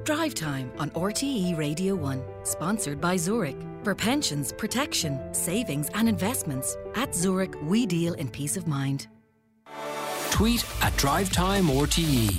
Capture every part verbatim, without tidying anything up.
Drive Time on R T E Radio one, sponsored by Zurich. For pensions, protection, savings and investments, at Zurich we deal in peace of mind. Tweet at Drive Time R T E.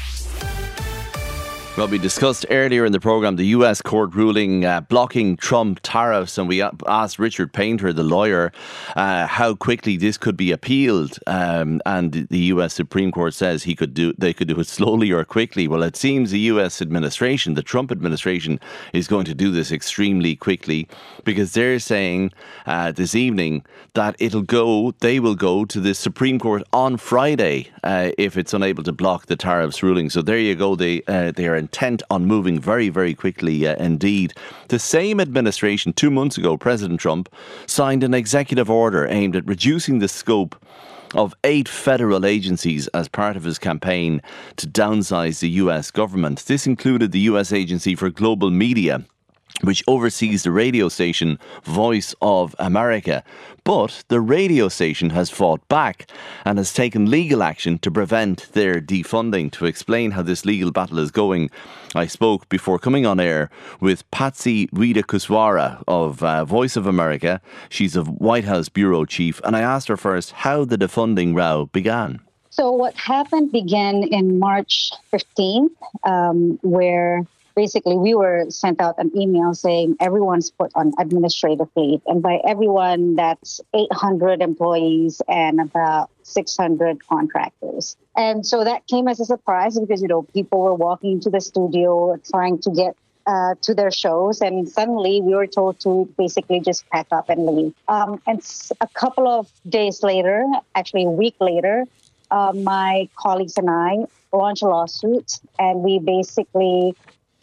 Well, we discussed earlier in the programme the U S court ruling uh, blocking Trump tariffs, and we asked Richard Painter, the lawyer, uh, how quickly this could be appealed. Um, and the U S Supreme Court says he could do they could do it slowly or quickly. Well, it seems the U S administration, the Trump administration, is going to do this extremely quickly, because they're saying uh, this evening that it'll go, they will go to the Supreme Court on Friday uh, if it's unable to block the tariffs ruling. So there you go. They uh, they are intent on moving very, very quickly uh, indeed. The same administration, two months ago, President Trump signed an executive order aimed at reducing the scope of eight federal agencies as part of his campaign to downsize the U S government. This included the U S Agency for Global Media, which oversees the radio station Voice of America. But the radio station has fought back and has taken legal action to prevent their defunding. To explain how this legal battle is going, I spoke before coming on air with Patsy Widakuswara of uh, Voice of America. She's a White House bureau chief, and I asked her first how the defunding row began. So what happened began in March fifteenth, um, where basically we were sent out an email saying everyone's put on administrative leave. And by everyone, that's eight hundred employees and about six hundred contractors. And so that came as a surprise because, you know, people were walking to the studio trying to get uh, to their shows. And suddenly we were told to basically just pack up and leave. Um, and a couple of days later, actually a week later, uh, my colleagues and I launched a lawsuit, and we basically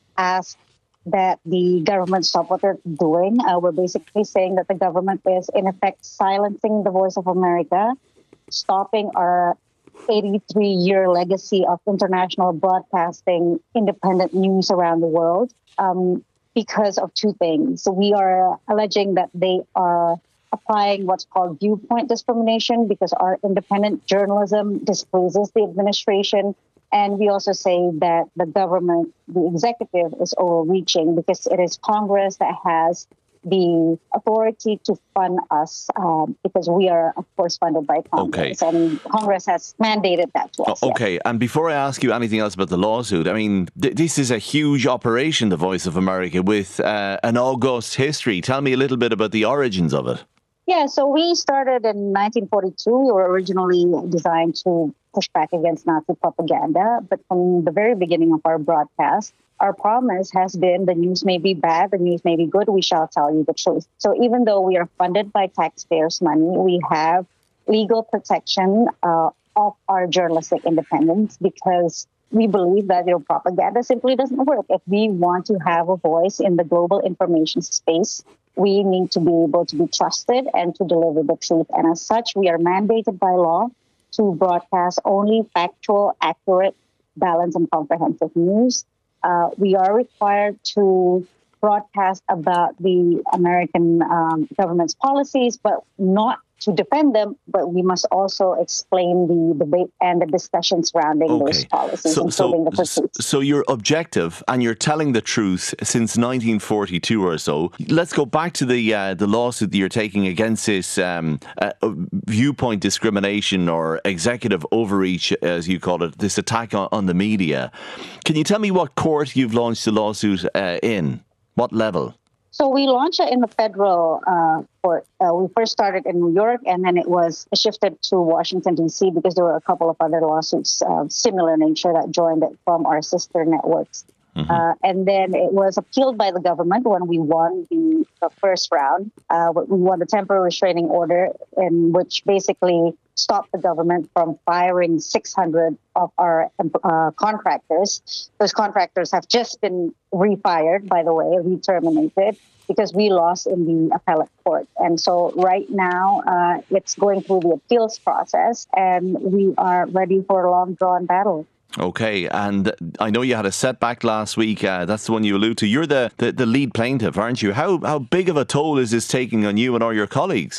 ask that the government stop what they're doing. Uh, we're basically saying that the government is, in effect, silencing the Voice of America, stopping our eighty-three-year legacy of international broadcasting independent news around the world um, because of two things. So we are alleging that they are applying what's called viewpoint discrimination because our independent journalism displeases the administration. And we also say that the government, the executive, is overreaching because it is Congress that has the authority to fund us um, because we are, of course, funded by Congress. Okay. And Congress has mandated that to us. Okay. Yes. And before I ask you anything else about the lawsuit, I mean, th- this is a huge operation, the Voice of America, with uh, an august history. Tell me a little bit about the origins of it. Yeah, so we started in nineteen forty-two. We were originally designed to push back against Nazi propaganda. But from the very beginning of our broadcast, our promise has been the news may be bad, the news may be good, we shall tell you the truth. So even though we are funded by taxpayers' money, we have legal protection uh, of our journalistic independence because we believe that, you know, propaganda simply doesn't work. If we want to have a voice in the global information space, we need to be able to be trusted and to deliver the truth. And as such, we are mandated by law to broadcast only factual, accurate, balanced, and comprehensive news. Uh, we are required to broadcast about the American um, government's policies, but not to defend them, but we must also explain the debate and the discussion surrounding okay. those policies, so, including so, the pursuits. So you're objective and you're telling the truth since nineteen forty-two or so. Let's go back to the uh, the lawsuit that you're taking against this um, uh, viewpoint discrimination or executive overreach, as you call it, this attack on, on the media. Can you tell me what court you've launched the lawsuit uh, in? What level? So we launched it in the federal uh, court. Uh, we first started in New York, and then it was shifted to Washington, D C, because there were a couple of other lawsuits of similar nature that joined it from our sister networks. Mm-hmm. Uh, and then it was appealed by the government when we won the, the first round. Uh, we won the temporary restraining order, in which basically stopped the government from firing six hundred of our uh, contractors. Those contractors have just been refired, by the way, re-terminated, because we lost in the appellate court. And so right now, uh, it's going through the appeals process, and we are ready for a long-drawn battle. Okay, and I know you had a setback last week. Uh, that's the one you allude to. You're the, the, the lead plaintiff, aren't you? How how big of a toll is this taking on you and all your colleagues?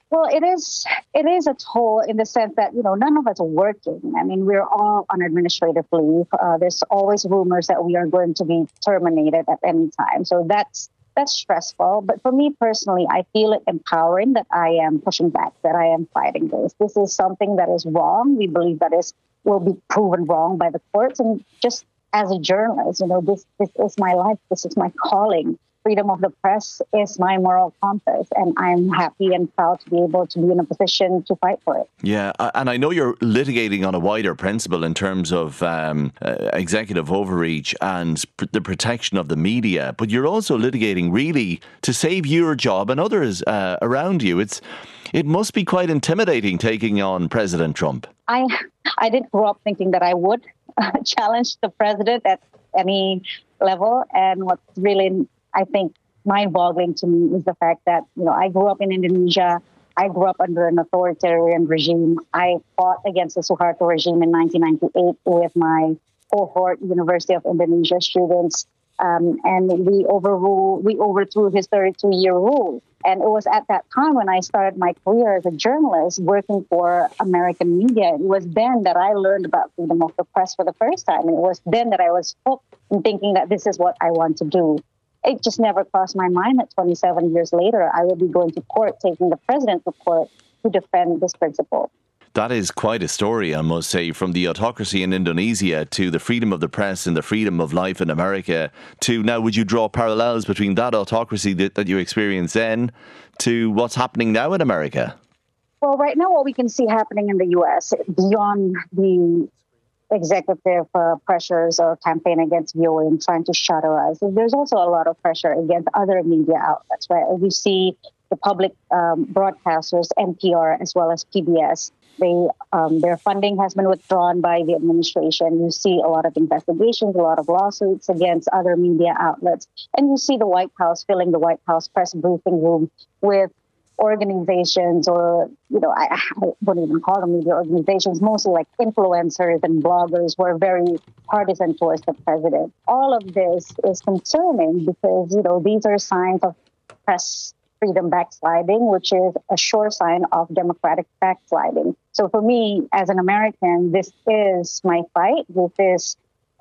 Well, it is it is a toll in the sense that, you know, none of us are working. I mean, we're all on administrative leave. Uh, there's always rumors that we are going to be terminated at any time. So that's that's stressful. But for me personally, I feel it empowering that I am pushing back, that I am fighting this. This is something that is wrong. We believe that is will be proven wrong by the courts. And just as a journalist, you know, this this is my life. This is my calling. Freedom of the press is my moral compass, and I'm happy and proud to be able to be in a position to fight for it. Yeah, and I know you're litigating on a wider principle in terms of um, uh, executive overreach and pr- the protection of the media, but you're also litigating really to save your job and others uh, around you. It's it must be quite intimidating taking on President Trump. I I didn't grow up thinking that I would uh, challenge the president at any level, and what's really I think mind-boggling to me is the fact that, you know, I grew up in Indonesia. I grew up under an authoritarian regime. I fought against the Suharto regime in nineteen ninety-eight with my cohort, University of Indonesia students, um, and we overruled, we overthrew his thirty-two-year rule. And it was at that time when I started my career as a journalist working for American media. It was then that I learned about freedom of the press for the first time. And it was then that I was hooked in thinking that this is what I want to do. It just never crossed my mind that twenty-seven years later, I would be going to court, taking the president to court to defend this principle. That is quite a story, I must say, from the autocracy in Indonesia to the freedom of the press and the freedom of life in America to now, would you draw parallels between that autocracy that, that you experienced then to what's happening now in America? Well, right now, what we can see happening in the U S, beyond the executive uh, pressures or campaign against V O A and trying to shutter us, there's also a lot of pressure against other media outlets, right? We see the public um, broadcasters, N P R, as well as P B S. They, um, their funding has been withdrawn by the administration. You see a lot of investigations, a lot of lawsuits against other media outlets. And you see the White House filling the White House press briefing room with organizations, or, you know, I, I wouldn't even call them media organizations, mostly like influencers and bloggers who are very partisan towards the president. All of this is concerning because, you know, these are signs of press freedom backsliding, which is a sure sign of democratic backsliding. So for me, as an American, this is my fight. This is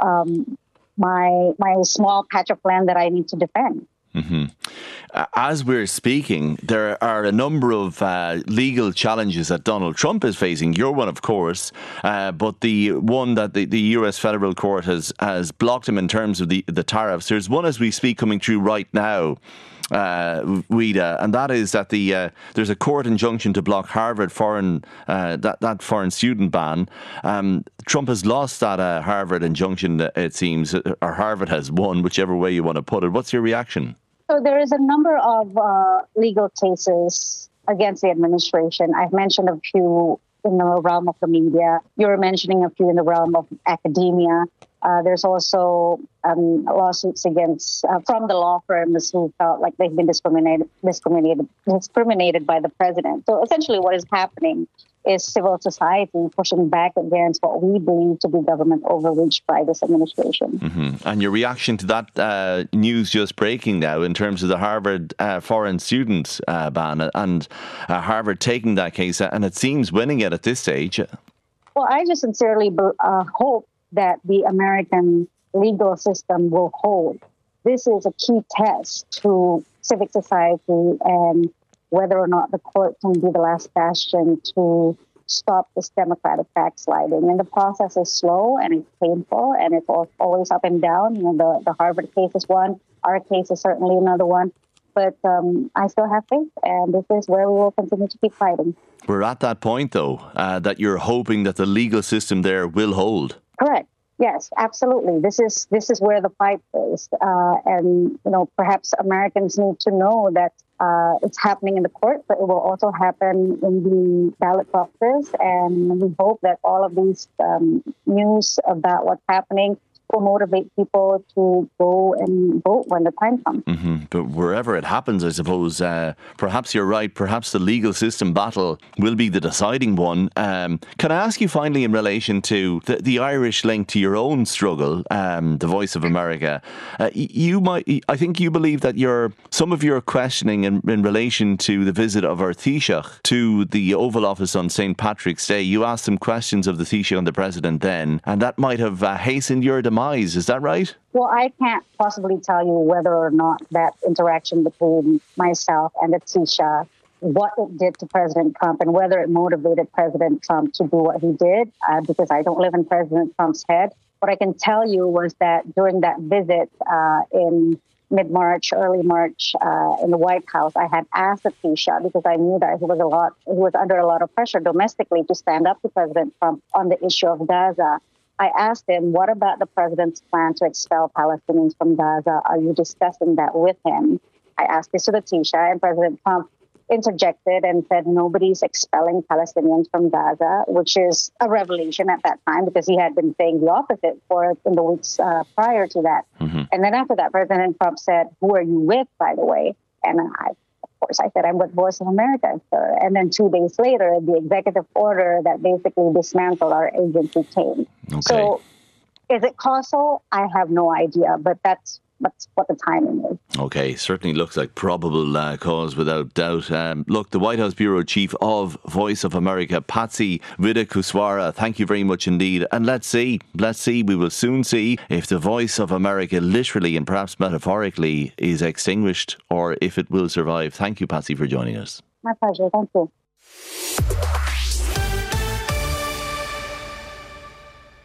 um, my my small patch of land that I need to defend. Mm-hmm. As we're speaking, there are a number of uh, legal challenges that Donald Trump is facing. You're one, of course, uh, but the one that the, the U S federal court has has blocked him in terms of the, the tariffs. There's one as we speak coming through right now, uh, Wida, and that is that the uh, there's a court injunction to block Harvard foreign uh, that that foreign student ban. Um, Trump has lost that uh, Harvard injunction, it seems, or Harvard has won, whichever way you want to put it. What's your reaction? So there is a number of uh, legal cases against the administration. I've mentioned a few in the realm of the media. You're mentioning a few in the realm of academia. Uh, there's also um, lawsuits against uh, from the law firms who felt like they've been discriminated, discriminated, discriminated by the president. So essentially, what is happening is civil society pushing back against what we believe to be government overreach by this administration. Mm-hmm. And your reaction to that uh, news just breaking now in terms of the Harvard uh, foreign student uh, ban and uh, Harvard taking that case and it seems winning it at this stage? Well, I just sincerely uh, hope that the American legal system will hold. This is a key test to civic society and whether or not the court can be the last bastion to stop this democratic backsliding. And the process is slow and it's painful and it's always up and down. You know, the, the Harvard case is one. Our case is certainly another one. But um, I still have faith, and this is where we will continue to keep fighting. We're at that point, though, uh, that you're hoping that the legal system there will hold. Correct. Yes, absolutely. This is this is where the fight is, uh, and you know, perhaps Americans need to know that uh, it's happening in the court, but it will also happen in the ballot boxes. And we hope that all of these um, news about what's happening will motivate people to go and vote when the time comes. Mm-hmm. But wherever it happens, I suppose, uh, perhaps you're right, perhaps the legal system battle will be the deciding one. Um, can I ask you finally in relation to the, the Irish link to your own struggle, um, the Voice of America? Uh, you might, I think you believe that your some of your questioning in, in relation to the visit of our Taoiseach to the Oval Office on Saint Patrick's Day, you asked some questions of the Taoiseach and the President then, and that might have uh, hastened your demise. Is that right? Well, I can't possibly tell you whether or not that interaction between myself and the Taoiseach, what it did to President Trump and whether it motivated President Trump to do what he did, uh, because I don't live in President Trump's head. What I can tell you was that during that visit uh, in mid-March, early March, uh, in the White House, I had asked the Taoiseach, because I knew that he was a lot, he was under a lot of pressure domestically to stand up to President Trump on the issue of Gaza. I asked him, what about the president's plan to expel Palestinians from Gaza? Are you discussing that with him? I asked this to the Taoiseach, and President Trump interjected and said nobody's expelling Palestinians from Gaza, which is a revelation at that time because he had been saying the opposite for in the weeks uh, prior to that. Mm-hmm. And then after that, President Trump said, who are you with, by the way? And I, of course, I said, I'm with Voice of America, sir. And then two days later, the executive order that basically dismantled our agency came. Okay. So is it causal? I have no idea, but that's That's what the timing is. Okay, certainly looks like probable uh, cause without doubt. Um, look, the White House Bureau Chief of Voice of America, Patsy Widakuswara, thank you very much indeed. And let's see, let's see, we will soon see if the Voice of America literally and perhaps metaphorically is extinguished or if it will survive. Thank you, Patsy, for joining us. My pleasure. Thank you.